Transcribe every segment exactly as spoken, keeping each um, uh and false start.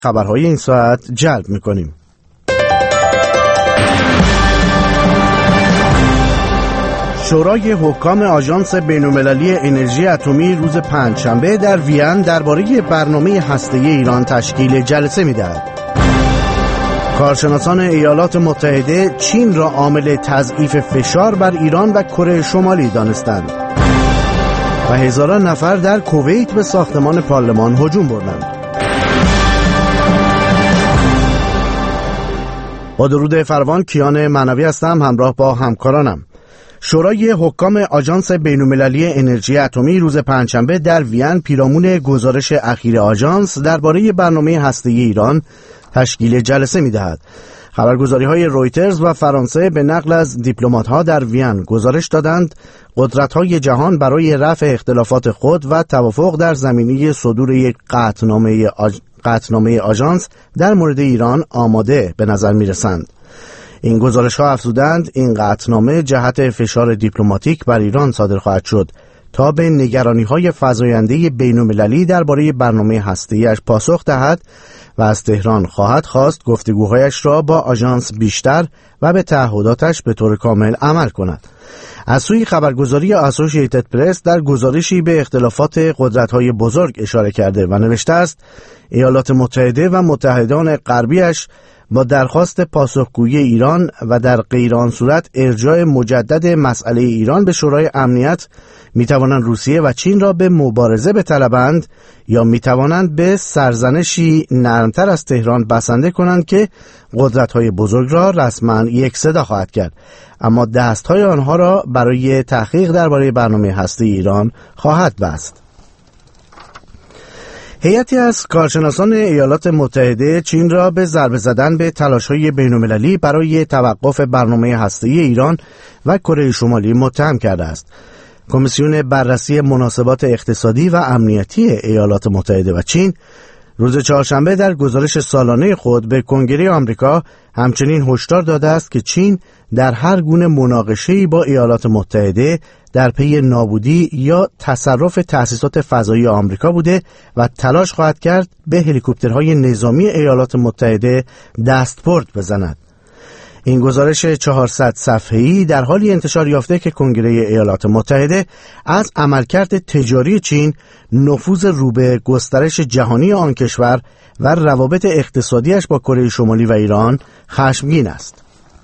خبرهای این ساعت جلب می‌کنیم. شورای حکام آژانس بین‌المللی انرژی اتمی روز پنجشنبه در وین درباره برنامه هسته‌ای ایران تشکیل جلسه می‌دهد. کارشناسان ایالات متحده چین را عامل تضعیف فشار بر ایران و کره شمالی دانستند و هزاران نفر در کویت به ساختمان پارلمان هجوم بردند. با درود فراوان، کیان معنوی هستم، همراه با همکارانم. شورای حکام آژانس بین‌المللی انرژی اتمی روز پنجشنبه در وین پیرامون گزارش اخیر آژانس درباره برنامه هسته‌ای ایران تشکیل جلسه می‌دهد. خبرگزاری‌های رویترز و فرانسه به نقل از دیپلمات‌ها در وین گزارش دادند قدرت‌های جهان برای رفع اختلافات خود و توافق در زمینه صدور یک قطعنامه آج... قطعنامه آژانس در مورد ایران آماده به نظر می‌رسند. این گزارش‌ها افزودند این قطعنامه جهت فشار دیپلماتیک بر ایران صادر خواهد شد تا به نگرانی‌های فزاینده بین‌المللی درباره برنامه هسته‌ای‌اش پاسخ دهد و از تهران خواهد خواست گفتگوهایش را با آژانس بیشتر و به تعهداتش به طور کامل عمل کند. از سوی خبرگزاری اسوسییتد پرس در گزارشی به اختلافات قدرت‌های بزرگ اشاره کرده و نوشته است ایالات متحده و متحدان غربیش با درخواست پاسخگویی ایران و در غیر آن صورت ارجاع مجدد مسئله ایران به شورای امنیت میتوانند روسیه و چین را به مبارزه بطلبند یا میتوانند به سرزنشی نرمتر از تهران بسنده کنند که قدرت‌های بزرگ را رسما یک صدا خواهد کرد، اما دست‌های آنها را برای تحقیق درباره برنامه هسته‌ای ایران خواهد بست. هیئتی از کارشناسان ایالات متحده چین را به ضربه زدن به تلاش‌های بین‌المللی برای توقف برنامه هسته‌ای ایران و کره شمالی متهم کرده است. کمیسیون بررسی مناسبات اقتصادی و امنیتی ایالات متحده و چین روز چهارشنبه در گزارش سالانه خود به کنگره آمریکا همچنین هشدار داده است که چین در هر گونه مناقشه‌ای با ایالات متحده در پی نابودی یا تصرف تأسیسات فضایی آمریکا بوده و تلاش خواهد کرد به هلیکوپترهای نظامی ایالات متحده دستبرد بزند. این گزارش چهارصد صفحه‌ای در حالی انتشار یافته که کنگره ایالات متحده از عملکرد تجاری چین، نفوذ رو به گسترش جهانی آن کشور و روابط اقتصادیش با کره شمالی و ایران خشمگین است.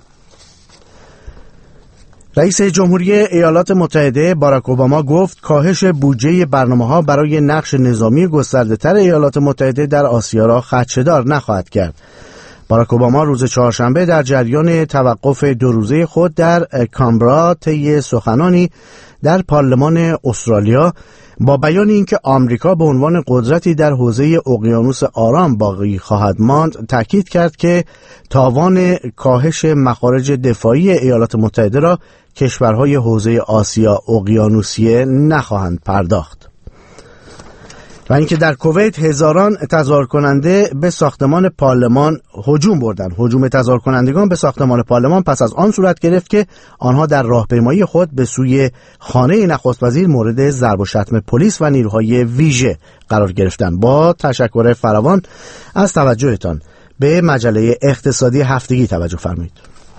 رئیس جمهوری ایالات متحده باراک اوباما گفت کاهش بودجه برنامه‌ها برای نقش نظامی گسترده‌تر ایالات متحده در آسیا را خدشه‌دار نخواهد کرد. باراک اوباما روز چهارشنبه در جریان توقف دو روزه خود در کامبرا طی سخنانی در پارلمان استرالیا با بیان اینکه آمریکا به عنوان قدرتی در حوزه اقیانوس آرام باقی خواهد ماند تاکید کرد که تاوان کاهش مخارج دفاعی ایالات متحده را کشورهای حوزه آسیا اقیانوسیه نخواهند پرداخت. و اینکه در کویت هزاران تظاهر کننده به ساختمان پارلمان هجوم بردند. هجوم تظاهر کنندگان به ساختمان پارلمان پس از آن صورت گرفت که آنها در راهپیمایی خود به سوی خانه نخست وزیر مورد ضرب و شتم پلیس و نیروهای ویژه قرار گرفتند. با تشکر فراوان از توجهتان به مجله اقتصادی هفتگی توجه فرمایید.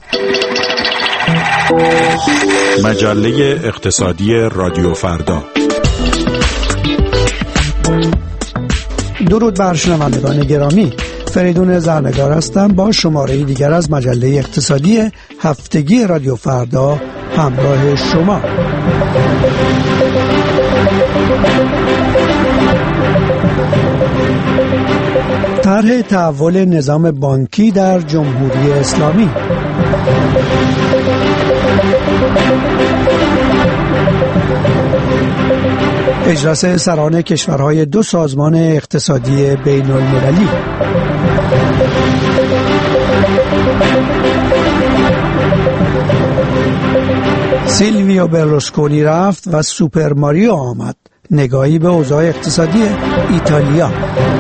مجله اقتصادی رادیو فردا. درود بر شنوندگان گرامی، فریدون زرنگار هستم با شماره دیگر از مجله اقتصادی هفتگی رادیو فردا همراه شما. طرح تحول نظام بانکی در جمهوری اسلامی. اجلاس سران کشورهای دو سازمان اقتصادی بین المللی. سیلویو برلوسکونی رفت و سوپر ماریو آمد. نگاهی به اوضاع اقتصادی ایتالیا.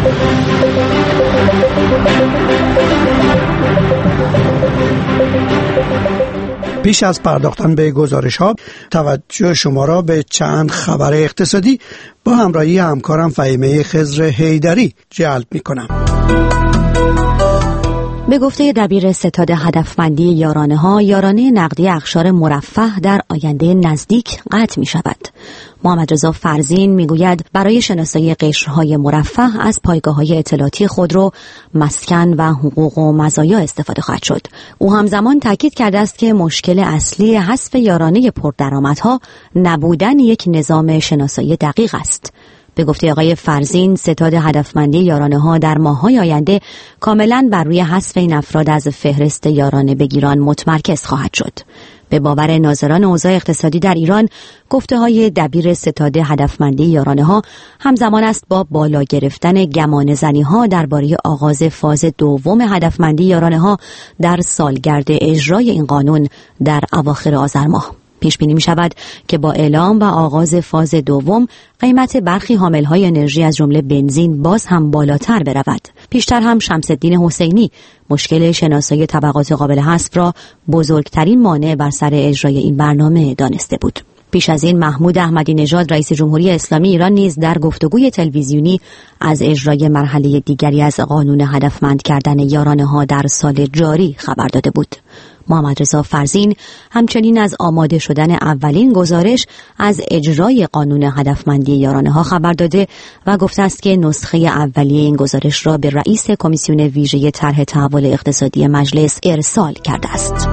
پیش از پرداختن به گزارش‌ها توجه شما را به چند خبر اقتصادی با همراهی همکارم فهیمه خضر حیدری جلب می‌کنم. به گفته دبیر ستاد هدفمندی یارانه ها، یارانه نقدی اقشار مرفه در آینده نزدیک قطع می شود. محمد رضا فرزین می گوید برای شناسایی قشرهای مرفه از پایگاه‌های اطلاعاتی خودرو، مسکن و حقوق و مزایا استفاده خواهد شد. او همزمان تاکید کرده است که مشکل اصلی حذف یارانه پردرآمدها نبودن یک نظام شناسایی دقیق است. به گفته آقای فرزین، ستاد هدفمندی یارانه ها در ماه‌های آینده کاملاً بر روی حذف این افراد از فهرست یارانه بگیران متمرکز خواهد شد. به باور ناظران اوضاع اقتصادی در ایران، گفته‌های دبیر ستاد هدفمندی یارانه ها همزمان است با بالا گرفتن گمانه‌زنی ها درباره آغاز فاز دوم هدفمندی یارانه ها در سالگرد اجرای این قانون در اواخر آذر ماه. پیش بینی می شود که با اعلام و آغاز فاز دوم قیمت برخی حاملهای انرژی از جمله بنزین باز هم بالاتر برود. پیشتر هم شمس الدین حسینی مشکل شناسایی طبقات قابل حذف را بزرگترین مانع بر سر اجرای این برنامه دانسته بود. پیش از این محمود احمدی نژاد رئیس جمهوری اسلامی ایران نیز در گفتگوی تلویزیونی از اجرای مرحله دیگری از قانون هدفمند کردن یارانه ها در سال جاری خبر داده بود. محمد رضا فرزین همچنین از آماده شدن اولین گزارش از اجرای قانون هدفمندی یارانه ها خبر داده و گفته است که نسخه اولیه این گزارش را به رئیس کمیسیون ویژه طرح تحول اقتصادی مجلس ارسال کرده است.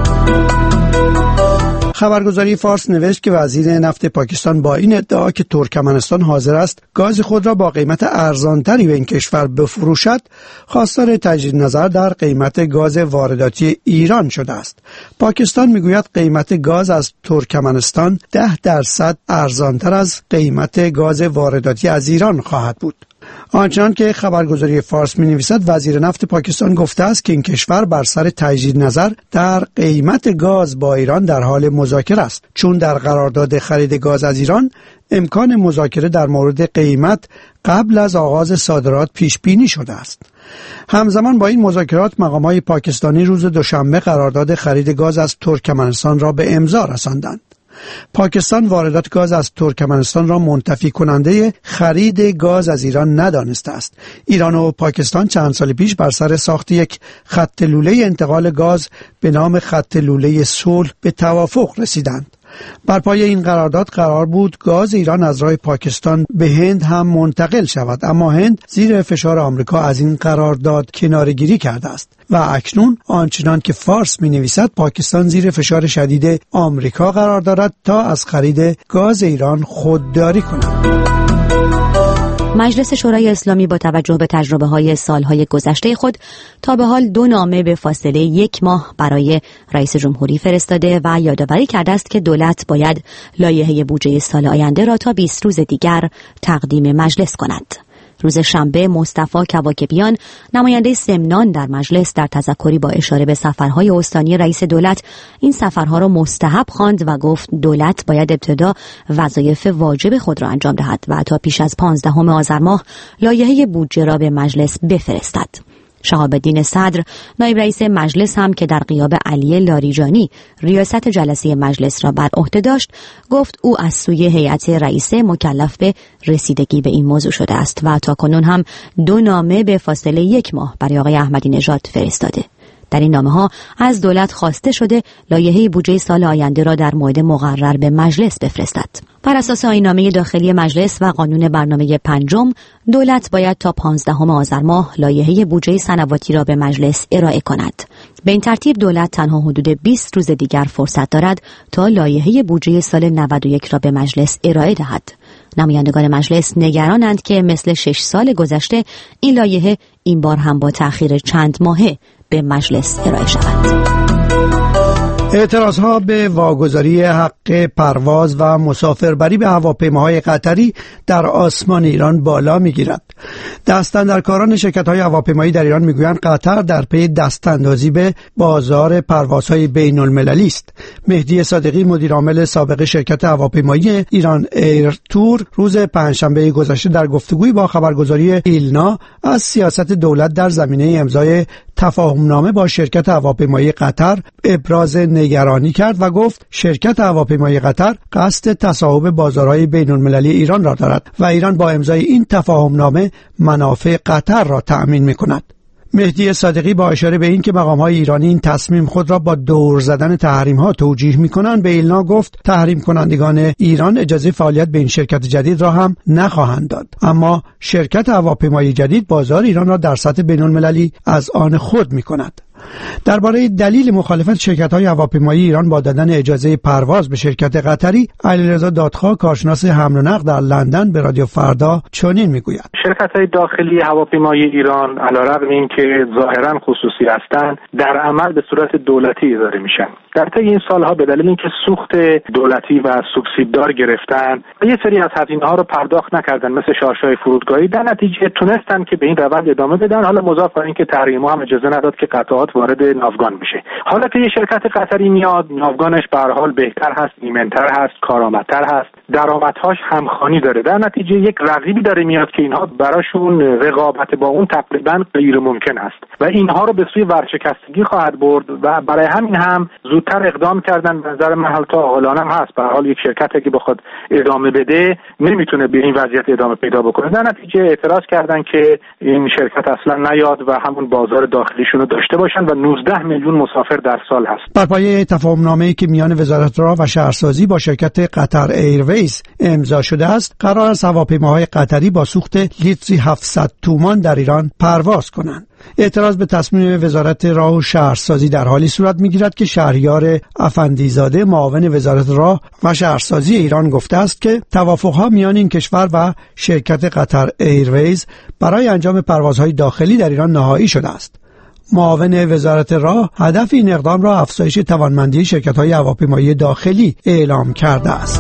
خبرگزاری فارس نوشت که وزیر نفت پاکستان با این ادعا که ترکمنستان حاضر است گاز خود را با قیمت ارزانتری به این کشور بفروشد، خواستار تجدید نظر در قیمت گاز وارداتی ایران شده است. پاکستان میگوید قیمت گاز از ترکمنستان ده درصد ارزانتر از قیمت گاز وارداتی از ایران خواهد بود. آنچنان که خبرگزاری فارس می نویسد، وزیر نفت پاکستان گفته است که این کشور بر سر تجدید نظر در قیمت گاز با ایران در حال مذاکره است، چون در قرارداد خرید گاز از ایران امکان مذاکره در مورد قیمت قبل از آغاز صادرات پیش بینی شده است. همزمان با این مذاکرات مقامات پاکستانی روز دوشنبه قرارداد خرید گاز از ترکمنستان را به امضا رساندند. پاکستان واردات گاز از ترکمنستان را منتفی کننده خرید گاز از ایران ندانسته است. ایران و پاکستان چند سال پیش بر سر ساخت یک خط لوله انتقال گاز به نام خط لوله صلح به توافق رسیدند. بر پای این قرارداد قرار بود گاز ایران از راه پاکستان به هند هم منتقل شود، اما هند زیر فشار آمریکا از این قرارداد کناره‌گیری کرده است و اکنون آنچنان که فارس می‌نویسد پاکستان زیر فشار شدید آمریکا قرار دارد تا از خرید گاز ایران خودداری کند. مجلس شورای اسلامی با توجه به تجربه‌های سالهای گذشته خود تا به حال دو نامه به فاصله یک ماه برای رئیس جمهوری فرستاده و یادآوری کرده است که دولت باید لایحه بودجه سال آینده را تا بیست روز دیگر تقدیم مجلس کند. روز شنبه مصطفی کواکبیان نماینده سمنان در مجلس در تذکری با اشاره به سفرهای استانی رئیس دولت این سفرها را مستحب خواند و گفت دولت باید ابتدا وظایف واجب خود را انجام دهد و تا پیش از پانزدهم آذر ماه لایحه بودجه را به مجلس بفرستد. شهاب الدین صدر نایب رئیس مجلس هم که در غیاب علی لاریجانی ریاست جلسه مجلس را بر عهده داشت، گفت او از سوی هیئت رئیسه مکلف به رسیدگی به این موضوع شده است و تاکنون هم دو نامه به فاصله یک ماه برای آقای احمدی نژاد فرستاده. در این نامه ها از دولت خواسته شده لایحه بودجه سال آینده را در موعد مقرر به مجلس بفرستد. بر اساس آیین‌نامه داخلی مجلس و قانون برنامه پنجم، دولت باید تا پانزدهم آذر ماه لایحه بودجه سنواتی را به مجلس ارائه کند. به این ترتیب دولت تنها حدود بیست روز دیگر فرصت دارد تا لایحه بودجه سال نود و یک را به مجلس ارائه دهد. نمایندگان مجلس نگرانند که مثل شش سال گذشته این لایحه این بار هم با تأخیر چند ماهه به مجلس ارائه شود. اعتراضها به واگذاری حق پرواز و مسافربری به هواپیماهای قطری در آسمان ایران بالا میگیرد. دستاندرکاران شرکت‌های هواپیمایی در ایران میگویند قطر در پی دستاندازی به بازار پروازهای بین المللی است. مهدی صادقی مدیر عامل سابق شرکت هواپیمایی ایران ایر تور روز پنجشنبه گذشته در گفتگویی با خبرگزاری ایلنا از سیاست دولت در زمینه امضای تفاهمنامه با شرکت هواپیمایی قطر ابراز نگرانی کرد و گفت شرکت هواپیمایی قطر قصد تصاحب بازارهای بین المللی ایران را دارد و ایران با امضای این تفاهمنامه منافع قطر را تأمین می‌کند. مهدی صادقی با اشاره به این که مقام‌های ایرانی این تصمیم خود را با دور زدن تحریم‌ها توجیه می‌کنند به ایلنا گفت تحریم کنندگان ایران اجازه فعالیت به این شرکت جدید را هم نخواهند داد، اما شرکت هواپیمایی جدید بازار ایران را در سطح بین‌المللی از آن خود می‌کند. درباره دلیل مخالفت شرکت‌های هواپیمایی ایران با دادن اجازه پرواز به شرکت قطری، علیرضا دادخواه کارشناس حمل و نقل در لندن به رادیو فردا چنین میگوید: شرکت‌های داخلی هواپیمایی ایران علیرغم اینکه ظاهراً خصوصی هستند، در عمل به صورت دولتی اداره میشن. در طی این سالها به دلیل اینکه سوخت دولتی و سوبسیددار گرفتن و یه سری از هزینه‌ها رو پرداخت نکردن مثل شارژهای فرودگاهی، در نتیجه تونستن که به این روند ادامه بدن. حالا مضاف بر اینکه تحریم‌ها هم اجازه نداد که قطعات وارد ناوگان بشه. حالا که یه شرکت قطری میاد، ناوگانش به هر حال بهتر هست، ایمن‌تر هست، کارآمدتر هست، درآمدهاش همخوانی داره. در نتیجه یک رقیبی داره میاد که اینها براشون رقابت با اون تقریبا غیر ممکن است و اینها رو به سوی ورشکستگی خواهد برد و برای همین هم زودتر اقدام کردن. به نظر من حال تا حالانم هست، به هر حال یک شرکتی که بخواد ادامه بده نمیتونه به این وضعیت ادامه پیدا بکنه. در نتیجه اعتراض کردن که این شرکت اصلا نیاد و همون بازار داخلیشون رو داشته باشن و نوزده میلیون مسافر در سال هست. بر پایه تفاهم‌نامه‌ای که میان وزارت راه و شهرسازی با شرکت قطر ایرویز امضا شده است، قرار است هواپیماهای قطری با سوخت لیتری هفتصد تومان در ایران پرواز کنند. اعتراض به تصمیم وزارت راه و شهرسازی در حالی صورت می‌گیرد که شهریار افندیزاده معاون وزارت راه و شهرسازی ایران گفته است که توافق‌ها میان این کشور و شرکت قطر ایرویز برای انجام پروازهای داخلی در ایران نهایی شده است. معاون وزارت راه هدف این اقدام را افزایش توانمندی شرکت‌های هواپیمایی داخلی اعلام کرده است.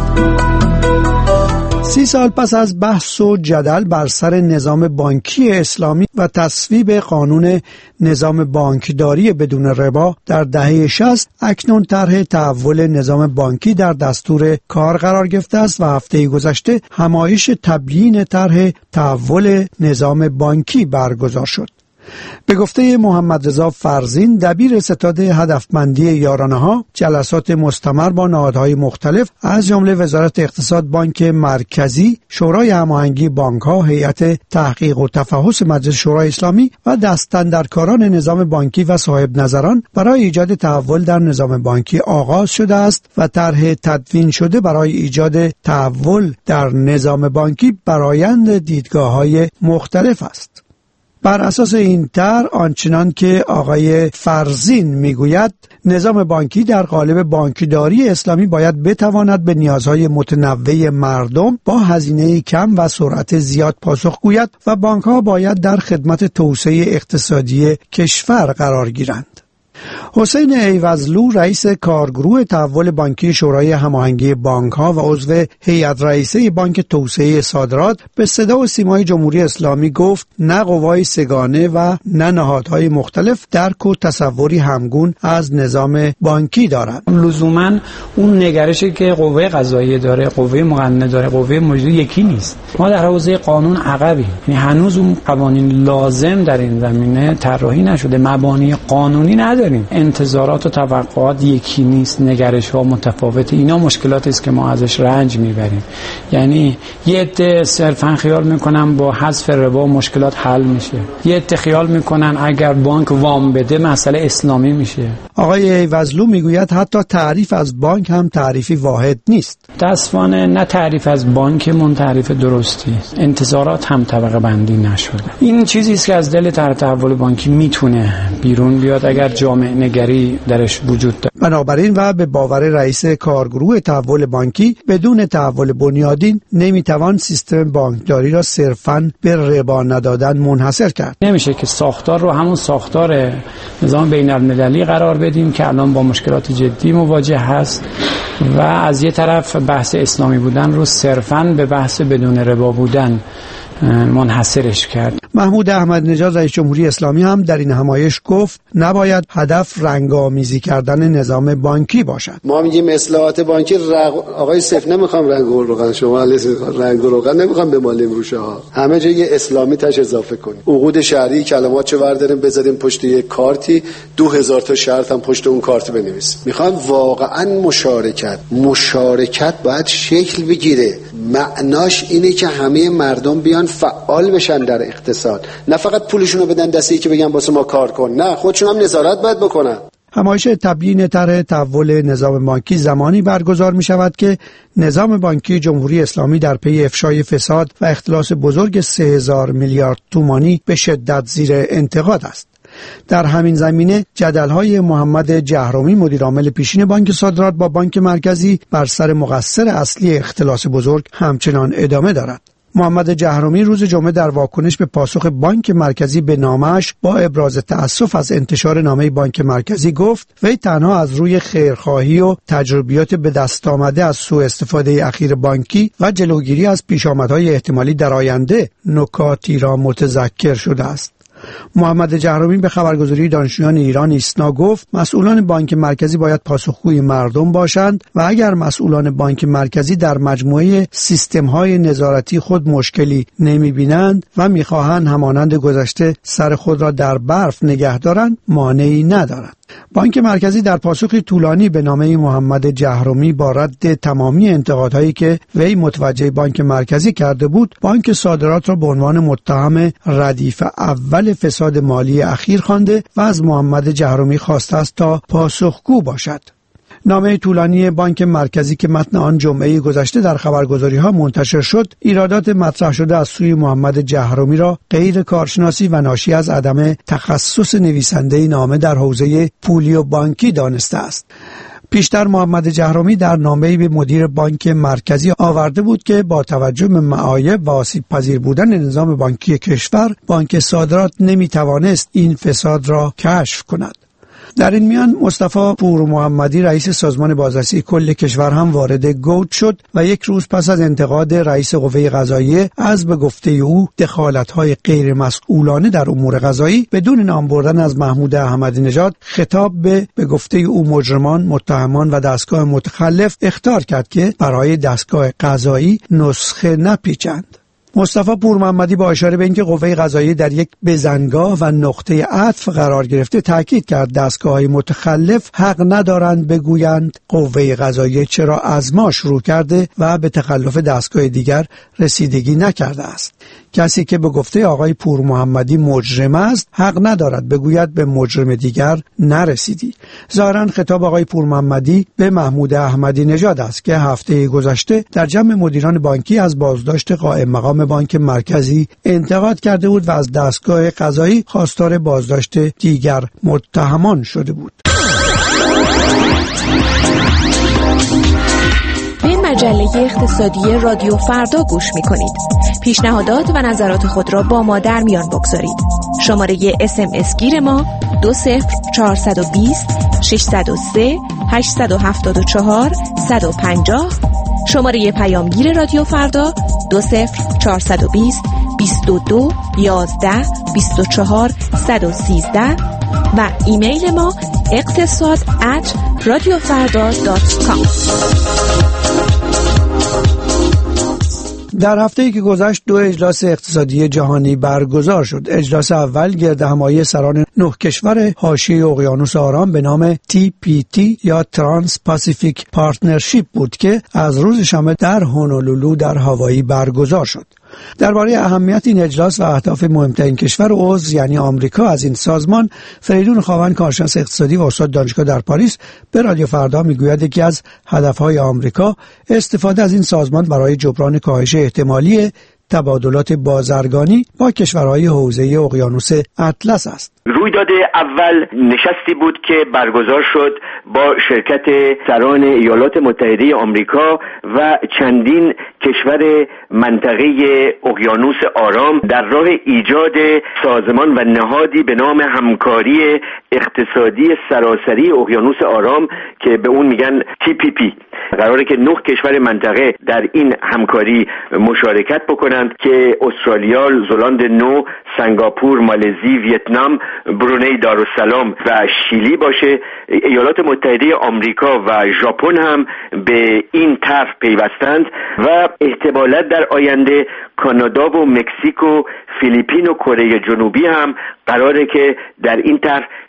سی سال پس از بحث و جدل بر سر نظام بانکی اسلامی و تصویب قانون نظام بانکداری بدون ربا در دهه شصت، اکنون طرح تحول نظام بانکی در دستور کار قرار گرفته است و هفته گذشته همایش تبیین طرح تحول نظام بانکی برگزار شد. به گفته محمد رضا فرزین، دبیر ستاد هدفمندی یارانه‌ها، جلسات مستمر با نهادهای مختلف از جمله وزارت اقتصاد، بانک مرکزی، شورای هماهنگی بانک‌ها، هیئت تحقیق و تفحص مجلس شورای اسلامی و دستاندرکاران نظام بانکی و صاحب نظران برای ایجاد تحول در نظام بانکی آغاز شده است و طرح تدوین شده برای ایجاد تحول در نظام بانکی برآیند دیدگاه‌های مختلف است. بر اساس این طرح، آنچنان که آقای فرزین میگوید، نظام بانکی در قالب بانکداری اسلامی باید بتواند به نیازهای متنوع مردم با هزینه کم و سرعت زیاد پاسخ گوید و بانک‌ها باید در خدمت توسعه اقتصادی کشور قرار گیرند. حسین ایوزلو، رئیس کارگروه تحول بانکی شورای هماهنگی بانک‌ها و عضو هیئت رئیسه بانک توسعه صادرات، به صدا و سیمای جمهوری اسلامی گفت نه قوای سگانه و نه نهادهای مختلف درک و تصوری همگون از نظام بانکی دارند. لزوماً اون نگرشی که قوه قضاییه داره، قوه مقننه داره، قوه مجریه یکی نیست. ما در حوزه قانون عقبیم، یعنی هنوز اون قوانین لازم در این زمینه طراحی نشده، مبانی قانونی نداره. انتظارات و توقعات یکی نیست، نگرش ها متفاوته. اینا مشکلاتی است که ما ازش رنج میبریم. یعنی یه عده صرفا خیال میکنن با حذف ربا مشکلات حل میشه، یه عده خیال میکنن اگر بانک وام بده مسئله اسلامی میشه. آقای ایوزلو میگوید حتی تعریف از بانک هم تعریفی واحد نیست. متاسفانه نه تعریف از بانک من تعریف درستی است. انتظارات هم طبقه بندی نشده. این چیزی است که از دل طرح تحول بانکی میتونه بیرون بیاد اگر جامعه نگری درش وجود داره. بنابراین و به باور رئیس کارگروه تحول بانکی، بدون تحول بنیادین نمیتوان سیستم بانکداری را صرفاً به ربا ندادن منحصر کرد. نمیشه که ساختار رو همون ساختار نظام بین‌المللی قرار بدیم که الان با مشکلات جدی مواجه هست و از یه طرف بحث اسلامی بودن رو صرفاً به بحث بدون ربا بودن منحصرش کرد. محمود احمد نژاد رئیس جمهوری اسلامی هم در این همایش گفت نباید هدف رنگ‌آمیزی کردن نظام بانکی باشد. ما میگیم اصلاحات بانکی رق... آقای صف نمیخوام رنگ و روغن، شما رنگ و روغن نمیخوام بمالیم روشه ها، همه جا یه اسلامی تاش اضافه کنیم. عقود شهری کلمات چه ورداریم بذاریم پشت یه کارتی، دو هزار تا شرط هم پشت اون کارت بنویسیم. میخوام واقعا مشارکت مشارکت باید شکل بگیره. معناش اینه که همه مردم بیان فعال بشن در اقتصاد. سال. نه فقط پولشون رو بدن دستی که بگن واسه ما کار کن، نه خودشون هم نظارت باید بکنن. همایش تبیین طرح تحول نظام بانکی زمانی برگزار می شود که نظام بانکی جمهوری اسلامی در پی افشای فساد و اختلاس بزرگ سه هزار میلیارد تومانی به شدت زیر انتقاد است. در همین زمینه جدل‌های محمد جهرمی مدیرعامل پیشین بانک صادرات با بانک مرکزی بر سر مقصر اصلی اختلاس بزرگ همچنان ادامه دارد. محمد جهرمی روز جمعه در واکنش به پاسخ بانک مرکزی به نامه‌اش با ابراز تأسف از انتشار نامه بانک مرکزی گفت وی تنها از روی خیرخواهی و تجربیات به دست آمده از سوء استفاده اخیر بانکی و جلوگیری از پیشامدهای احتمالی در آینده نکاتی را متذکر شده است. محمد جهرمی به خبرگزاری دانشجویان ایران ایسنا گفت مسئولان بانک مرکزی باید پاسخگوی مردم باشند و اگر مسئولان بانک مرکزی در مجموعه سیستم‌های نظارتی خود مشکلی نمی‌بینند و می‌خواهند همانند گذشته سر خود را در برف نگه دارند مانعی ندارد. بانک مرکزی در پاسخی طولانی به نامه محمد جهرمی با رد تمامی انتقادهایی که وی متوجه بانک مرکزی کرده بود، بانک صادرات را به عنوان متهم ردیف اول فساد مالی اخیر خوانده و از محمد جهرمی خواسته است تا پاسخگو باشد. نامه طولانی بانک مرکزی که متن آن جمعه گذشته در خبرگزاری‌ها منتشر شد، ایرادات مطرح شده از سوی محمد جهرمی را غیر کارشناسی و ناشی از عدم تخصص نویسنده نامه در حوزه پولی و بانکی دانسته است. پیشتر محمد جهرمی در نامه‌ای به مدیر بانک مرکزی آورده بود که با توجه به معایب و آسیب پذیر بودن نظام بانکی کشور، بانک صادرات نمی‌توانست این فساد را کشف کند. در این میان مصطفی پور محمدی رئیس سازمان بازرسی کل کشور هم وارد گوت شد و یک روز پس از انتقاد رئیس قوه قضاییه از به گفته او دخالت‌های غیر مسئولانه در امور قضایی بدون نام بردن از محمود احمدی نژاد خطاب به به گفته او مجرمان، متهمان و دستگاه متخلف اخطار کرد که برای دستگاه قضایی نسخه نپیچند. مصطفی پور محمدی با اشاره به اینکه قوه قضاییه در یک بزنگاه و نقطه عطف قرار گرفته تاکید کرد دستگاه‌های متخلف حق ندارند بگویند قوه قضاییه چرا از ما شروع کرده و به تخلف دستگاه دیگر رسیدگی نکرده است. کسی که به گفته آقای پور محمدی مجرم است حق ندارد بگوید به مجرم دیگر نرسیدی. ظاهراً خطاب آقای پور محمدی به محمود احمدی نژاد است که هفته گذشته در جمع مدیران بانکی از بازداشت قائم مقام بانک مرکزی انتقاد کرده بود و از دستگاه قضایی خواستار بازداشت دیگر متهمان شده بود. به مجله اقتصادی رادیو فردا گوش می‌کنید. پیشنهادات و نظرات خود را با ما در میان بگذارید. شماره اس ام اس گیر ما دو صفر چهارصد و بیست ششصد و سه هشتصد و هفتاد و چهار صد و پنجاه، شماره پیامگیر رادیو فردا دو صفر چهارصد و بیست بیست و دو یازده بیست و چهار صد و سیزده و ایمیل ما اقتصاد ات رادیو فردا دات کام. در هفته‌ای که گذشت دو اجلاس اقتصادی جهانی برگزار شد. اجلاس اول گرد همایی سران نه کشور حاشیه اقیانوس آرام به نام تی پی تی یا ترانس پاسیفیک پارتنرشیپ بود که از روز شنبه در هونولولو در هاوایی برگزار شد. درباره اهمیت این اجلاس و اهداف مهمترین کشور عضو یعنی آمریکا از این سازمان، فریدون خاوند کارشناس اقتصادی و استاد دانشگاه در پاریس به رادیو فردا میگوید یکی از هدفهای آمریکا استفاده از این سازمان برای جبران کاهش احتمالی تبادلات بازرگانی با کشورهای حوزه اقیانوس اطلس است. رویداد اول نشستی بود که برگزار شد با شرکت سران ایالات متحده آمریکا و چندین کشور منطقه اقیانوس آرام در راه ایجاد سازمان و نهادی به نام همکاری اقتصادی سراسری اقیانوس آرام که به اون میگن تی پی پی. قراره که نه کشور منطقه در این همکاری مشارکت بکنند که استرالیا، زلاند نو، سنگاپور، مالزی، ویتنام، برونی دارالسلام و شیلی باشه. ایالات متحده آمریکا و ژاپن هم به این طرح پیوستند و احتمالاً در آینده کانادا و مکزیک و فیلیپین و کره جنوبی هم قراره که در این طرح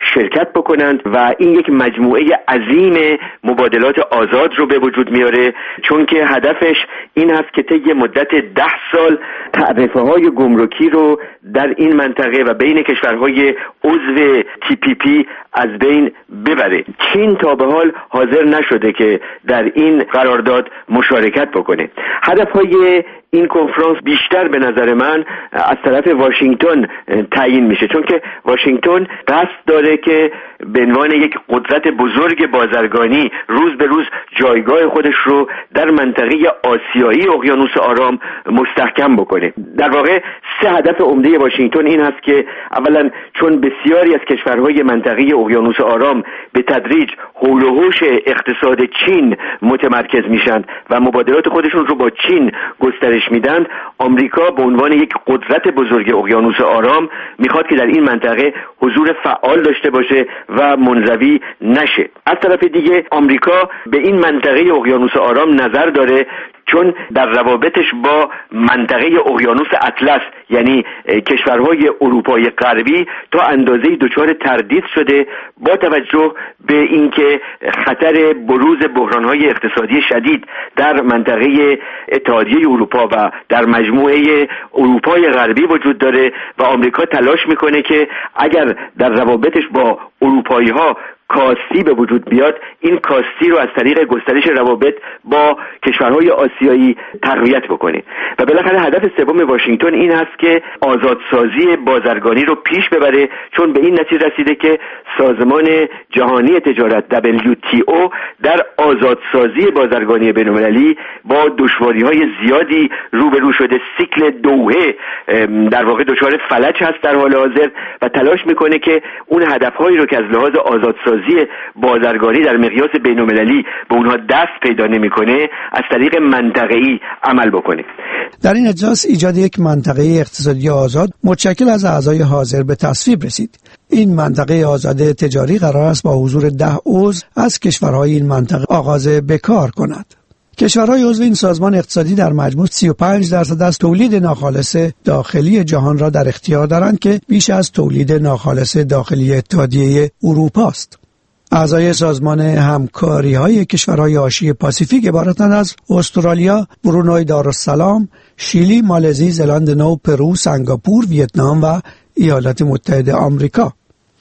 شرکت بکنند و این یک مجموعه عظیم مبادلات آزاد رو به وجود میاره، چون که هدفش این هست که طی مدت ده سال تعرفه‌های گمرکی رو در این منطقه و بین کشورهای عضو تی پی پی از بین ببره. چین تا به حال حاضر نشده که در این قرارداد مشارکت بکنه. هدفهای این کنفرانس بیشتر به نظر من از طرف واشنگتن تعیین میشه، چون که واشنگتن قصد داره که به عنوان یک قدرت بزرگ بازرگانی روز به روز جایگاه خودش رو در منطقه آسیایی اقیانوس آرام مستحکم بکنه. در واقع سه هدف عمده واشنگتن این هست که اولا چون بسیاری از کشورهای منطقه اقیانوس آرام به تدریج حول و حوش اقتصاد چین متمرکز میشن و مبادلات خودشون رو با چین گسترش میدن، آمریکا به عنوان یک قدرت بزرگ اقیانوس آرام میخواد که در این منطقه حضور فعال داشته باشه و منزوی نشه. از طرف دیگه آمریکا به این منطقه اقیانوس آرام نظر داره، چون در روابطش با منطقه اقیانوس اطلس یعنی کشورهای اروپای غربی تا اندازه‌ای دچار تردید شده با توجه به اینکه خطر بروز بحران‌های اقتصادی شدید در منطقه اتحادیه اروپا و در مجموعه اروپای غربی وجود داره و آمریکا تلاش میکنه که اگر در روابطش با اروپایی‌ها کاستی به وجود بیاد، این کاستی رو از طریق گسترش روابط با کشورهای آسیایی تقویت بکنه. و بالاخره هدف سوم واشنگتن این هست که آزادسازی بازرگانی رو پیش ببره، چون به این نتیجه رسیده که سازمان جهانی تجارت دبلیو تی او در آزادسازی بازرگانی بین‌المللی با دشواری‌های زیادی روبرو شده. سیکل دوحه در واقع دچار فلج هست در حال حاضر و تلاش میکنه که اون هدف‌هایی رو که از لحاظ آزادسازی بازرگانی در مقیاس بین‌المللی به اونها دست پیدا نمی‌کنه از طریق منطقه‌ای عمل بکنه. در این اجلاس ایجاد یک منطقه اقتصادی آزاد متشکل از اعضای حاضر به تصویب رسید. این منطقه آزاد تجاری قرار است با حضور ده عضو از کشورهای این منطقه آغاز به کار کند. کشورهای عضو این سازمان اقتصادی در مجموع سی و پنج درصد از تولید ناخالص داخلی جهان را در اختیار دارند که بیش از تولید ناخالص داخلی اتحادیه اروپا است. اعضای سازمان همکاری‌های کشورهای حاشیه پاسیفیک عبارتند از استرالیا، برونای دارالسلام، شیلی، مالزی، زلاند نو، پرو، سنگاپور، ویتنام و ایالات متحده آمریکا.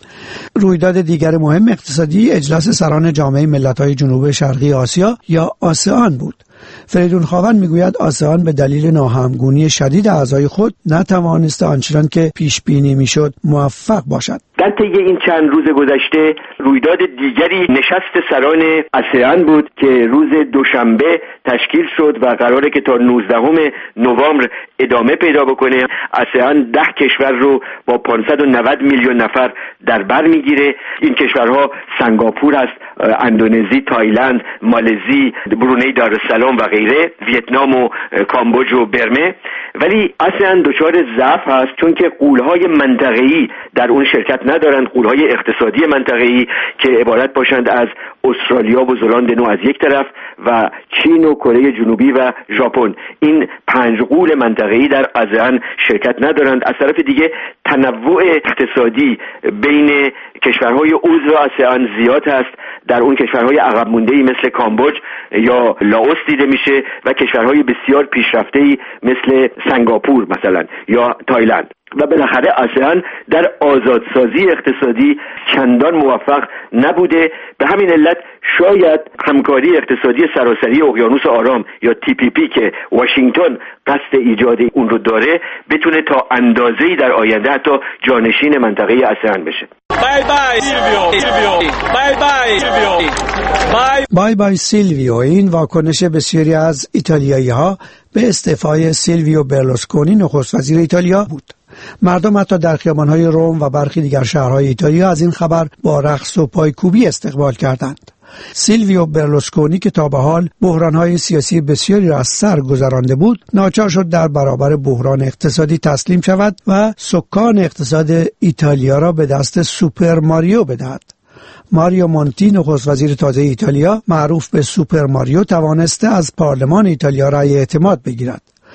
رویداد دیگر مهم اقتصادی اجلاس سران جامعه ملت‌های جنوب شرقی آسیا یا آسئان بود. فریدون خاون میگوید آسئان به دلیل ناهمگونی شدید اعضای خود نتوانسته آنچنان که پیش بینی میشد موفق باشد. در طی این چند روز گذشته رویداد دیگری نشست سران آسئان بود که روز دوشنبه تشکیل شد و قراره که تا نوزدهم نوامبر ادامه پیدا بکنه. آسئان ده کشور رو با پانصد و نود میلیون نفر در بر میگیره. این کشورها سنگاپور است، اندونزی، تایلند، مالزی، برونای دارالسلام و غیره، ویتنام و کامبوج و برمه. ولی آسئان دچار ضعف هست چون که غول‌های منطقه‌ای در اون شرکت ندارند، غول‌های اقتصادی منطقه‌ای که عبارت باشند از استرالیا و زلاند نو از یک طرف و چین و کره جنوبی و ژاپن. این پنج غول منطقه‌ای در آسئان شرکت ندارند. از طرف دیگه تنوع اقتصادی بین کشورهای عضو آسئان زیاد هست. در اون کشورهای عقب مونده‌ای مثل کامبوج یا لاوس دیده میشه و کشورهای بسیار پیشرفته‌ای مثل سنگاپور مثلا یا تایلند. و بالاخره آسئان در آزادسازی اقتصادی چندان موفق نبوده. به همین علت شاید همکاری اقتصادی سراسری اقیانوس آرام یا تی پی پی که واشنگتن قصد ایجاد اون رو داره بتونه تا اندازه‌ای در آینده حتی جانشین منطقه آسئان بشه. بای بای سیلویو سیلویو بای بای سیلویو بای بای بای سیلویو. این واکنش بسیاری از ایتالیایی‌ها به استعفای سیلویو برلوسکونی نخست وزیر ایتالیا بود. مردم حتی در خیابان‌های روم و برخی دیگر شهرهای ایتالیا از این خبر با رقص و پایکوبی استقبال کردند. سیلویو برلوسکونی که تا به حال بحران‌های سیاسی بسیاری را از سر گذرانده بود، ناچار شد در برابر بحران اقتصادی تسلیم شود و سکان اقتصاد ایتالیا را به دست سوپر ماریو بدهد. ماریو مونتی نخست وزیر تازه ایتالیا معروف به سوپر ماریو توانسته از پارلمان ایتالیا رأی اعتماد بگیرد.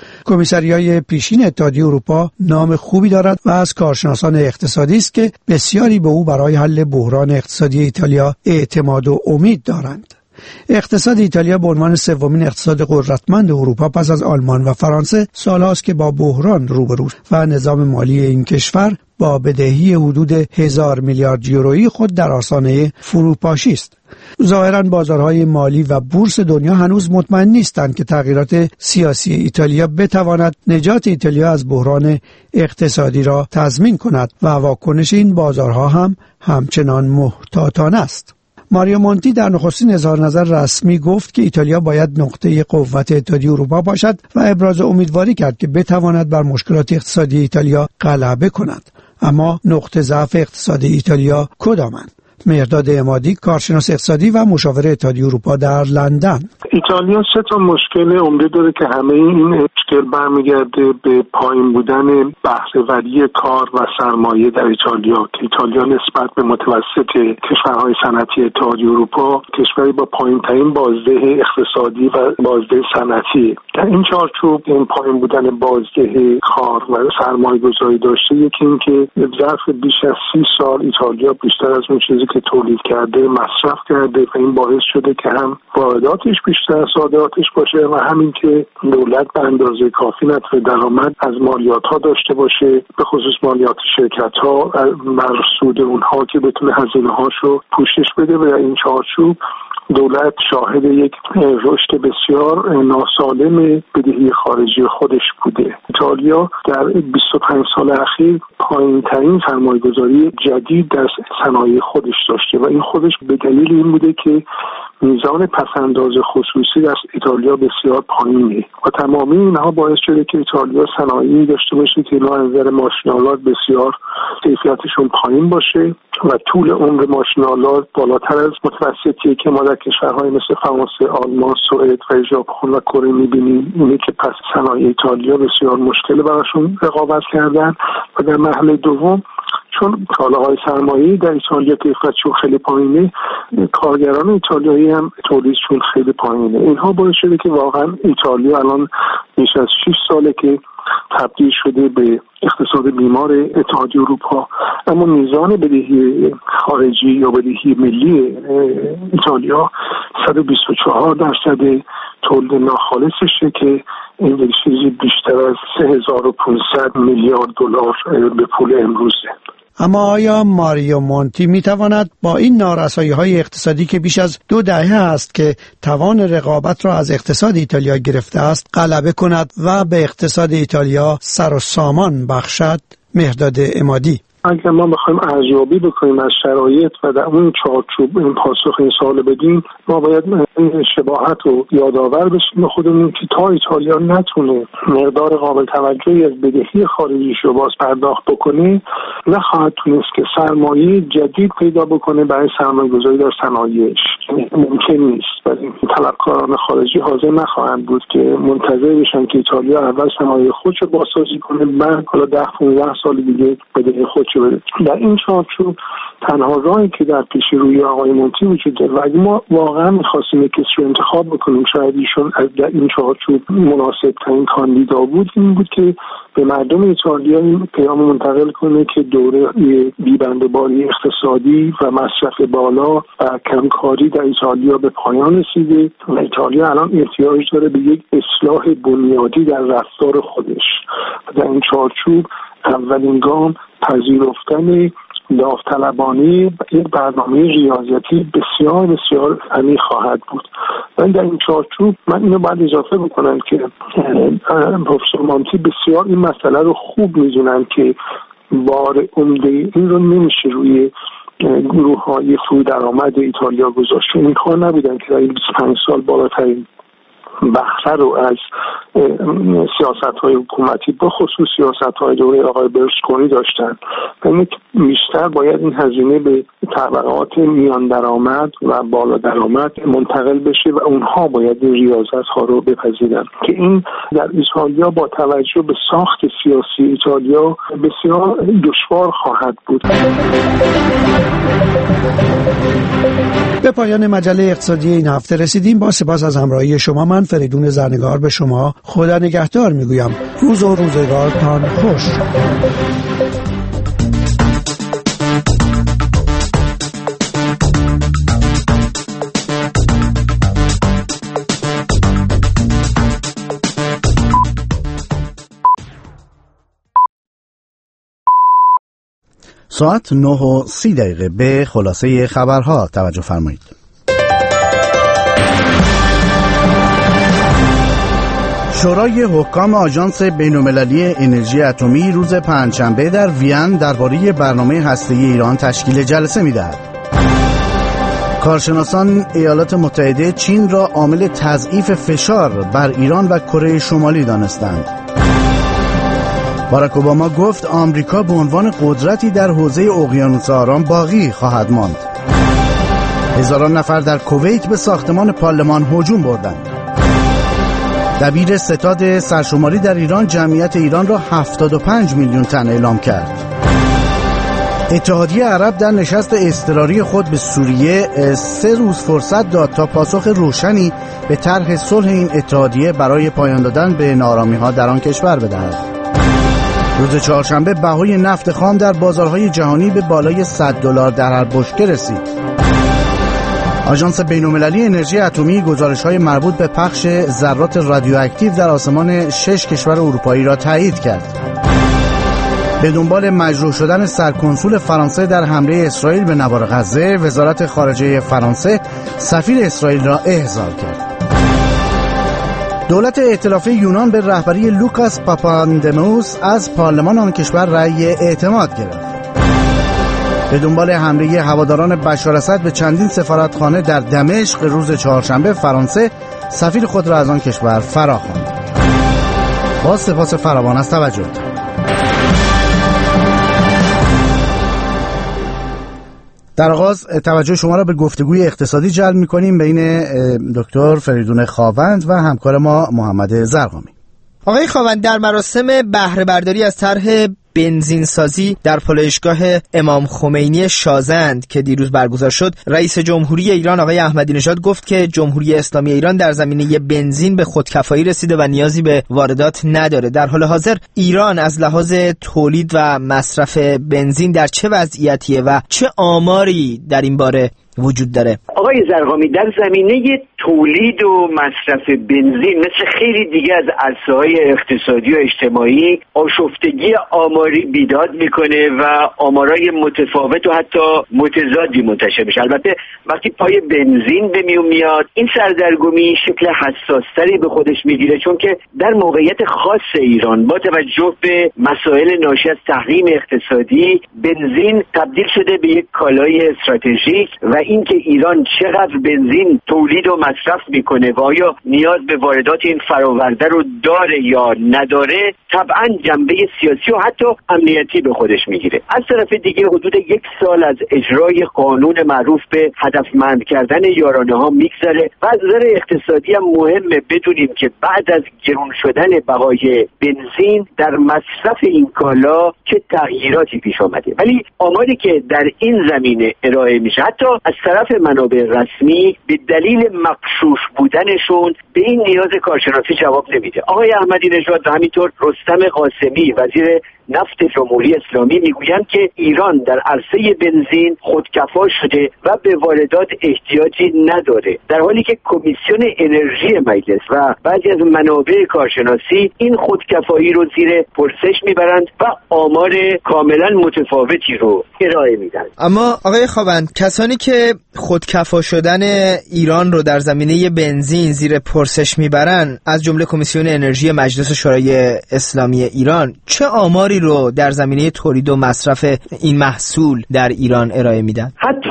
کمیسریای پیشین اتحادیه اروپا نام خوبی دارد و از کارشناسان اقتصادی است که بسیاری به او برای حل بحران اقتصادی ایتالیا اعتماد و امید دارند. اقتصاد ایتالیا به عنوان سومین اقتصاد قدرتمند اروپا پس از آلمان و فرانسه سالهاست که با بحران روبروست و نظام مالی این کشور با بدهی حدود هزار میلیارد یورویی خود در آستانه فروپاشی است. ظاهراً بازارهای مالی و بورس دنیا هنوز مطمئن نیستند که تغییرات سیاسی ایتالیا بتواند نجات ایتالیا از بحران اقتصادی را تضمین کند و واکنش این بازارها هم همچنان محتاطانه است. ماریو مونتی در نخستین اظهار نظر رسمی گفت که ایتالیا باید نقطه قوت اتحادیه اروپا باشد و ابراز امیدواری کرد که بتواند بر مشکلات اقتصادی ایتالیا غلبه کند. اما نقطه ضعف اقتصادی ایتالیا کدامند؟ مهرداد عمادی، کارشناس اقتصادی و مشاور اتحادیه اروپا در لندن: ایتالیا سه تا مشکل عمده داره که همه این مشکل برمیگرده به پایین بودن بهره‌وری کار و سرمایه در ایتالیا که ایتالیا نسبت به متوسط کشورهای صنعتی اتحادیه اروپا کشوری با پایین‌ترین بازده اقتصادی و بازده صنعتی. در این چارچوب این پایین بودن بازده کار و سرمایه‌گذاری داشته، یکی این که ظرف بیش از سی سال ایتالیا بیشتر از اون چیزی که تولید کرده مصرف کرده و این باعث شده که هم وارداتش بیشتر از صادراتش باشه و همین که دولت به اندازه کافی نتونه درآمد از مالیات ها داشته باشه، به خصوص مالیات شرکت ها بر سود اونها که بتونه هزینه هاشو پوشش بده. و این چارچوب دولت شاهد یک رشد بسیار ناسالم بدهی خارجی خودش بوده. ایتالیا در بیست و پنج سال اخیر پایین‌ترین سرمایه‌گذاری جدید در صنایع خودش داشته و این خودش به دلیل این بوده که میزان پس‌انداز خصوصی در ایتالیا بسیار پایینه و تمامی اینها باعث شده که ایتالیا صنایعی داشته باشه که از نظر ماشین‌آلات بسیار کیفیتشون پایین باشه و طول عمر ماشین‌آلات بالاتر از متوسطیه که ما در کشورهای مثل فرانسه، آلمان، سوئد و ژاپن و کره می‌بینیم. اینه که پس صنایع ایتالیا بسیار مشکل براشون رقابت کردن. و در مرحله دوم چون کالاهای سرمایه‌ای در ایتالیا کیفیتشون خیلی پایینه، کارگران ایتالیایی هم تولیدشون خیلی پایینه. اینها باعث شده که واقعا ایتالیا الان بیش از شش ساله که تبدیل شده به اقتصاد بیمار اتحادیه اروپا، اما میزان بدهی خارجی یا بدهی ملی ایتالیا صد و بیست و چهار درصد تولید ناخالصشه که این چیزی بیشتر از سه هزار و پانصد میلیارد دلار به پول امروزه. اما آیا ماریو مونتی میتواند با این نارسایی‌های اقتصادی که بیش از دو دهه است که توان رقابت را از اقتصاد ایتالیا گرفته است غلبه کند و به اقتصاد ایتالیا سر و سامان بخشد؟ مهرداد عمادی: اگر ما بخوایم ارزیابی بکنیم از شرایط و در اون چارچوب این پاسخ این سوال بدیم، ما باید این شباهت رو یادآور بشیم خودمون که تا ایتالیا نتونه مقدار قابل توجهی از بدهی خارجیش رو باز پرداخت بکنه، نخواهد تونست که سرمایه جدید پیدا بکنه برای سرمایه‌گذاری در صنایعش. ممکن نیست. ولی طلبکاران خارجی حاضر نخواهند بود که منتظر بشن که ایتالیا اول صنایع خودش رو بازسازی کنه، بعد حالا ده پانزده سال دیگه بدهی خودش رو بده. در این چارچوب تنها راهی که در پیش روی آقای مونتی وجود داره و اگه ما واقعا می‌خواستیم کسی رو انتخاب بکنیم شاید ایشون از در این چارچوب مناسب ترین کاندیدا بود، این بود که به مردم ایتالیا این پیام منتقل کنه که دوره بی‌بندوباری اقتصادی و مصرف بالا و کمکاری در ایتالیا به پایان رسیده و ایتالیا الان احتیاج داره به یک اصلاح بنیادی در رفتار خودش. در این چارچوب اولین گام پذیرفتن داوطلبانه یک برنامه ریاضتی بسیار بسیار عمیق خواهد بود. و در این چارچوب من اینو باید اضافه بکنم که پروفسور مونتی بسیار این مسئله رو خوب میدونن که بار عمده این رو نمیشه روی گروه های فرو درآمد ایتالیا گذاشت. این کار نبودن که در این بیست و پنج سال بالاترین بهره رو از سیاست‌های حکومتی به خصوص سیاست‌های دوره آقای برلوسکونی داشتن. یعنی بیشتر باید این هزینه به طبقات میان درآمد و بالا درآمد منتقل بشه و اونها باید این ریاضت‌ها رو بپذیرن که این در ایتالیا با توجه به ساخت سیاسی ایتالیا بسیار دشوار خواهد بود. به به پایان مجله اقتصادی این هفته رسیدیم. با سپاس از همراهی شما، من فریدون زرنگار به شما خدا نگهدار میگویم. روز و روزگارتان خوش. ساعت نه و سی دقیقه. به خلاصه خبرها توجه فرمایید. شورای حکام آژانس بین‌المللی انرژی اتمی روز پنجشنبه در وین درباره برنامه هسته‌ای ایران تشکیل جلسه می‌دهد. کارشناسان ایالات متحده چین را عامل تضعیف فشار بر ایران و کره شمالی دانستند. باراک اوباما گفت آمریکا به عنوان قدرتی در حوزه اقیانوس آرام باقی خواهد ماند. هزاران نفر در کویت به ساختمان پارلمان هجوم بردند. دبیر ستاد سرشماری در ایران جمعیت ایران را هفتاد و پنج میلیون تن اعلام کرد. اتحادیه عرب در نشست اضطراری خود به سوریه سه روز فرصت داد تا پاسخ روشنی به طرح صلح این اتحادیه برای پایان دادن به ناآرامی‌ها در آن کشور بدهد. روز چهارشنبه بهای نفت خام در بازارهای جهانی به بالای صد دلار در هر بشکه رسید. آژانس بین‌المللی انرژی اتمی گزارش‌های مربوط به پخش ذرات رادیواکتیو در آسمان شش کشور اروپایی را تایید کرد. به دنبال مجروح شدن سرکنسول فرانسه در حمله اسرائیل به نوار غزه، وزارت خارجه فرانسه سفیر اسرائیل را احضار کرد. دولت ائتلافی یونان به رهبری لوکاس پاپاندموس از پارلمان آن کشور رأی اعتماد گرفت. به دنبال حمله هواداران بشار اسد به چندین سفارتخانه در دمشق روز چهارشنبه، فرانسه سفیر خود را از آن کشور فراخواند. با سپاس فراوان از توجه. در آغاز توجه شما را به گفتگوی اقتصادی جلب می‌کنیم بین دکتر فریدون خاوند و همکار ما محمد زرقامی. آقای خاوند، در مراسم بهره برداری از طرح بنزین سازی در پالایشگاه امام خمینی شازند که دیروز برگزار شد، رئیس جمهوری ایران آقای احمدی نژاد گفت که جمهوری اسلامی ایران در زمینه بنزین به خودکفایی رسیده و نیازی به واردات نداره. در حال حاضر ایران از لحاظ تولید و مصرف بنزین در چه وضعیتیه و چه آماری در این باره وجود داره؟ آقای زرقامی، در زمینه تولید و مصرف بنزین مثل خیلی دیگه از عرصه‌های اقتصادی و اجتماعی آشفتگی آماری بیداد میکنه و آمارای متفاوت و حتی متضادی منتشر میشه. البته وقتی پای بنزین به میون میاد، این سردرگمی شکل حساستری به خودش میگیره، چون که در موقعیت خاص ایران با توجه به مسائل ناشی از تحریم اقتصادی، بنزین تبدیل شده به یک کالای استراتژیک و اینکه ایران چقدر بنزین تولید و مصرف میکنه و آیا نیاز به واردات این فراورده رو داره یا نداره، طبعا جنبه سیاسی و حتی امنیتی به خودش میگیره. از طرف دیگه حدود یک سال از اجرای قانون معروف به هدفمند کردن یارانه ها میگذره و از نظر اقتصادی هم مهمه بدونیم که بعد از گران شدن بهای بنزین در مصرف این کالا چه تغییراتی پیش آمده. ولی آماری که در این زمینه ارائه میشه حتی از طرف منابع رسمی به دلیل مغشوش بودنشون به این نیاز کارشناسی جواب نمیده. آقای احمدی نژاد و همینطور رستم قاسمی وزیر نفت جمهوری اسلامی میگویند که ایران در عرصه بنزین خودکفا شده و به واردات احتیاجی نداره، در حالی که کمیسیون انرژی مجلس و بعضی از منابع کارشناسی این خودکفایی رو زیر پرسش میبرند و آمار کاملا متفاوتی رو ارائه میدن. اما آقای خاوند، کسانی که خودکفا شدن ایران رو در زمینه بنزین زیر پرسش میبرن، از جمله کمیسیون انرژی مجلس شورای اسلامی ایران، چه آماری رو در زمینه تولید و مصرف این محصول در ایران ارائه میدن؟ حتی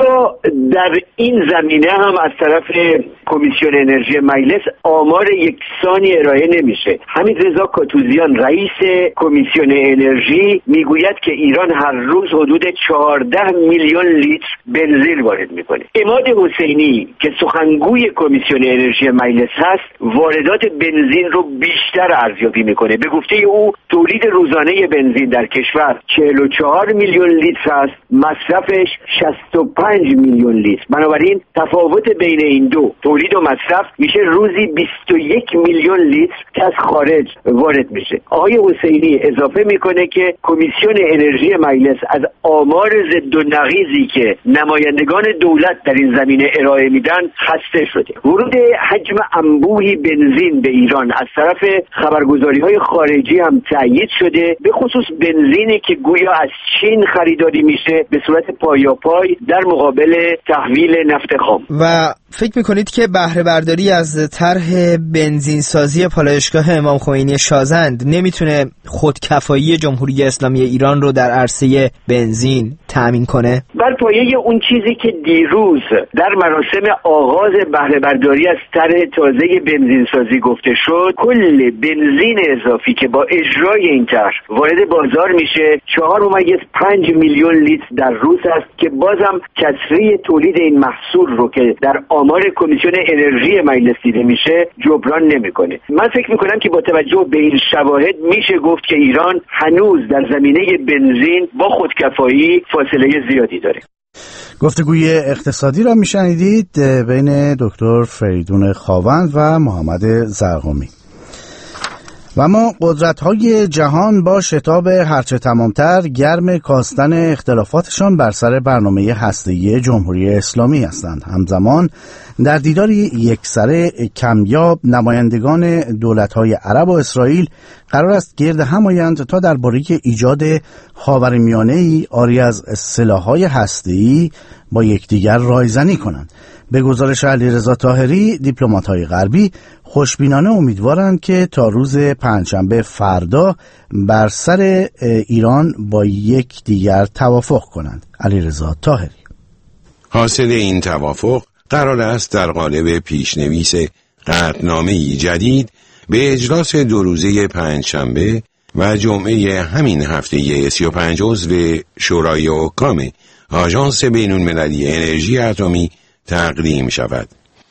در این زمینه هم از طرف کمیسیون انرژی مجلس آمار یکسانی ارائه نمیشه. حمیدرضا کاتوزیان رئیس کمیسیون انرژی میگوید که ایران هر روز حدود چهارده میلیون لیتر بنزین وارد میکنه. عماد حسینی که سخنگوی کمیسیون انرژی مجلس هست واردات بنزین رو بیشتر ارزیابی میکنه. به گفته او تولید روزانه بنزین در کشور چهل و چهار میلیون لیتر است، مصرفش شصت و پنج میلیون لیتر. بنابراین تفاوت بین این دو تولید و مصرف میشه روزی بیست و یک میلیون لیتر که از خارج وارد میشه. آقای حسینی اضافه میکنه که کمیسیون انرژی مجلس از آمار ضد و نقیضی که نمایندگان دولت در این زمینه ارائه میدن خسته شده. ورود حجم انبوهی بنزین به ایران از طرف خبرگزاری‌های خارجی هم تأیید شده، به خصوص بنزینی که گویا از چین خریداری میشه به صورت پایاپای در مقابل تحویل نفت خام. و فکر میکنید که بهره برداری از طرح بنزین سازی پالایشگاه امام خمینی شازند نمیتونه خودکفایی جمهوری اسلامی ایران رو در عرصه بنزین تأمین کنه؟ بر پایه اون چیزی که دیروز در مراسم آغاز بهره برداری از طرح تازه بنزین سازی گفته شد، کل بنزین اضافی که با اجرای این طرح وارد بازار میشه چهار ممیز پنج میلیون لیتر در روز است که بازم کسری تولید این محصول رو که در آمار کمیسیون انرژی مجلس دیده میشه جبران نمیکنه. من فکر میکنم که با توجه به این شواهد میشه گفت که ایران هنوز در زمینه بنزین با خودکفایی فاصله زیادی داره. گفتگوی اقتصادی را میشنیدید بین دکتر فریدون خاوند و محمد زرغمی. و ما قدرت‌های جهان با شتاب هرچه تمامتر گرم کاستن اختلافاتشان بر سر برنامه هسته‌ای جمهوری اسلامی هستند. همزمان در دیداری یکسره کمیاب نمایندگان دولت‌های عرب و اسرائیل قرار است گرد هم آیند تا درباره ایجاد خاورمیانه‌ای عاری از سلاح‌های هسته‌ای با یکدیگر رایزنی کنند. به گزارش علیرضا طاهری، دیپلمات‌های غربی خوشبینانه امیدوارند که تا روز پنجشنبه فردا بر سر ایران با یک دیگر توافق کنند. علیرضا طاهری: حاصل این توافق قرار است در قالب پیشنویس قطعنامه‌ای جدید به اجلاس دو روزه پنجشنبه و جمعه همین هفته سی و پنج عضو شورای حکام آژانس بین‌المللی انرژی اتمی تقدیم شود.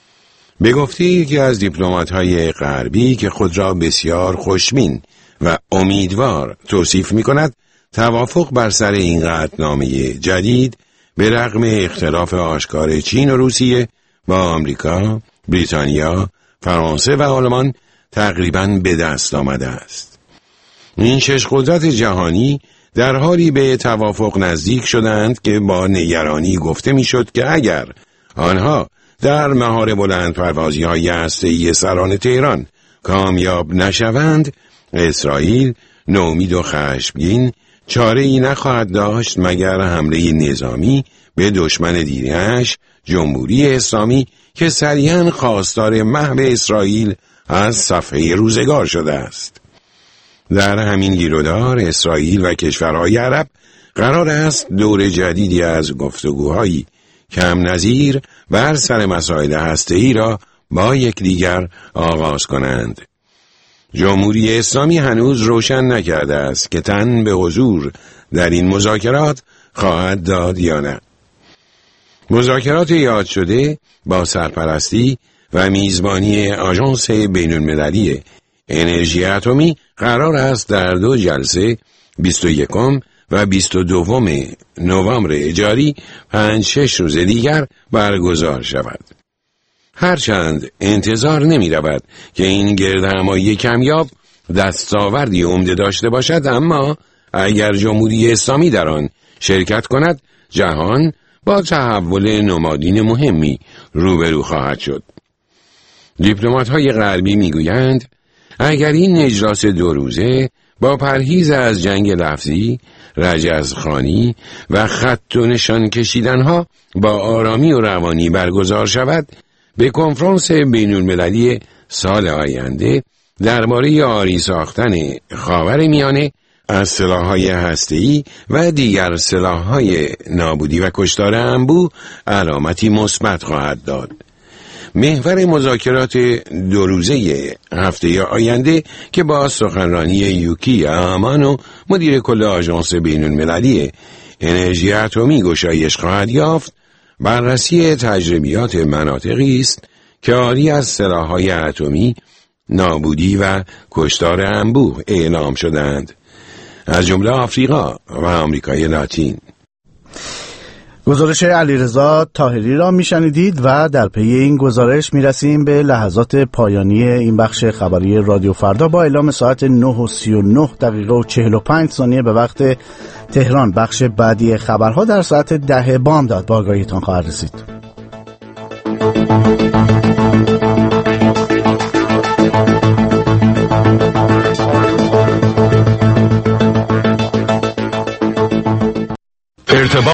به گفته یکی از دیپلمات‌های غربی که خود را بسیار خوشبین و امیدوار توصیف می‌کند، توافق بر سر این قطعنامه جدید به رغم اختلاف آشکار چین و روسیه با آمریکا، بریتانیا، فرانسه و آلمان تقریباً به دست آمده است. این شش قدرت جهانی در حالی به توافق نزدیک شدند که با نگرانی گفته می‌شد که اگر آنها در مهار بلند پروازی های هسته‌ای سران تهران کامیاب نشوند، اسرائیل نومید و خشمگین چاره ای نخواهد داشت مگر حمله نظامی به دشمن دیرینش جمهوری اسلامی که سریعاً خواستار محو اسرائیل از صفحه روزگار شده است. در همین گیرودار اسرائیل و کشورهای عرب قرار است دور جدیدی از گفتگوهایی کم نظیر بر سر مسائل هسته‌ای را با یکدیگر آغاز کنند. جمهوری اسلامی هنوز روشن نکرده است که تن به حضور در این مذاکرات خواهد داد یا نه. مذاکرات یاد شده با سرپرستی و میزبانی آژانس بین‌المللی انرژی اتمی قرار است در دو جلسه بیست و یکم و بیست و دوم نوامبر جاری پنج شش روز دیگر برگزار شود. هرچند انتظار نمی رود که این گردهمایی کمیاب دستاوردی عمده داشته باشد، اما اگر جمهوری اسلامی در آن شرکت کند، جهان با تحول نمادین مهمی روبرو خواهد شد. دیپلمات‌های غربی میگویند اگر این اجلاس دو روزه با پرهیز از جنگ لفظی، رجزخوانی و خط و نشان کشیدنها با آرامی و روانی برگزار شود، به کنفرانس بین‌المللی سال آینده درباره آری ساختن خاورمیانه از سلاح‌های هسته‌ای و دیگر سلاح‌های نابودی و کشتار انبوه علامتی مثبت خواهد داد. محور مذاکرات دو روزه هفته آینده که با سخنرانی یوکی آمانو مدیر کل آژانس بین‌المللی انرژی اتمی گشایش خواهد یافت، بررسی تجربیات مناطقی است که عاری از سلاح‌های اتمی، نابودی و کشتار انبوه اعلام شدند، از جمله آفریقا و آمریکای لاتین. گزارش علیرضا طاهری را میشنیدید و در پی این گزارش میرسیم به لحظات پایانی این بخش خبری رادیو فردا با اعلام ساعت نه و سی و نه دقیقه و چهل و پنج ثانیه به وقت تهران. بخش بعدی خبرها در ساعت ده بامداد با آگاهیتان خواهد رسید.